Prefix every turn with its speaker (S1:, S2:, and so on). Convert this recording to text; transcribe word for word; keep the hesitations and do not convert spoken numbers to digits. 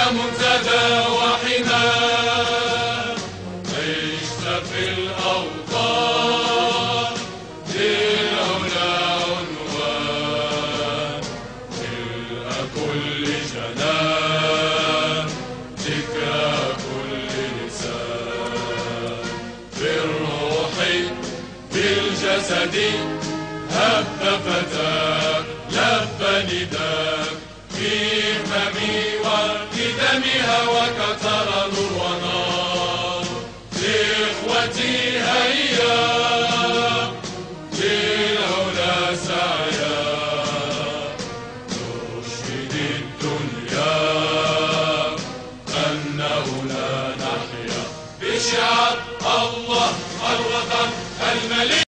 S1: منتدى وحماه، عشت في الأوطان للعلا عنوان، ملء كل جنان ذكرى كل لسان، بالروح بالجسد هب فتاك لبى نداك، في فمي والقدم هواك ترى نور ونار، لإخوتي هيا للعلا سعيا، نشهد الدنيا أنه لا نحيا بشعار الله الوطن المليء.